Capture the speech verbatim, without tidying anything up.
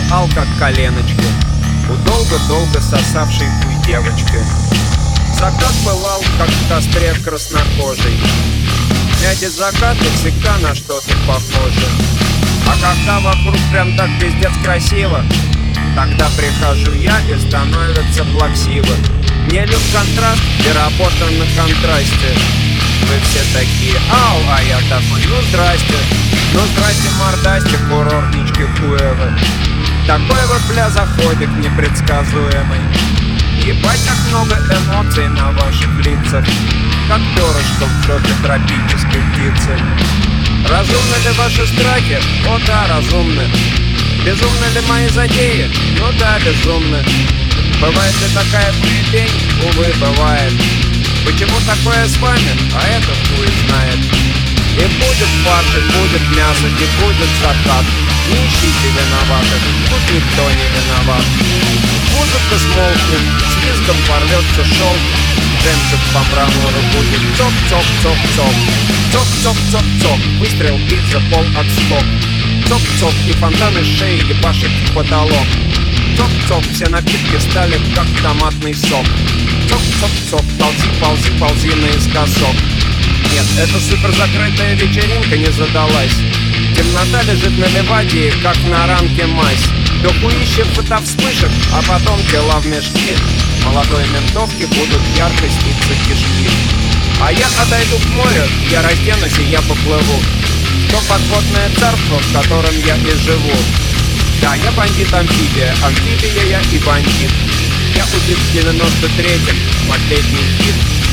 ал как коленочки у долго-долго сосавшей хуй девочки. Закат пылал, как в костре краснокожий. Эти закаты всегда на что-то похожи. А когда вокруг прям так пиздец красиво, тогда прихожу я и становится плаксиво. Не люб контраст и работа на контрасте. Вы все такие ау, а я такой ну здрасте. Ну здрасте, мордасти, курортнички хуевы. Такой вот бля заходик непредсказуемый. Ебать, как много эмоций на ваших лицах, как перышко в жопе тропической птицы. Разумны ли ваши страхи? О да, разумны. Безумны ли мои затеи? Ну да, безумны. Бывает ли такая хуетень? Увы, бывает. Почему такое с вами? А это хуй знает. И будет фарш, и будет мясо, и будет закат. Не ищите виноватых, тут никто не виноват. Музыка смолкнет, с визгом порвется шелк. Жемчуг по мрамору будет цок-цок-цок-цок. Цок-цок-цок-цок, выстрел, бит, пол отскок. Цок-цок, и фонтаны шеи ебашит в потолок. Цок-цок, все напитки стали как томатный сок. Цок-цок-цок, ползи, ползи, ползи наискосок. Нет, эта супер закрытая вечеринка не задалась. Темнота лежит на леваде, как на ранке мазь. Дохуище фотовспышек, а потом тела в мешке. Молодой ментовке будут ярко сниться кишки. А я отойду к морю, я разденусь и я поплыву. То подводное царство, в котором я и живу. Да, я бандит-амфибия, амфибия я и бандит. Я убит в девяносто третьем, последний хит.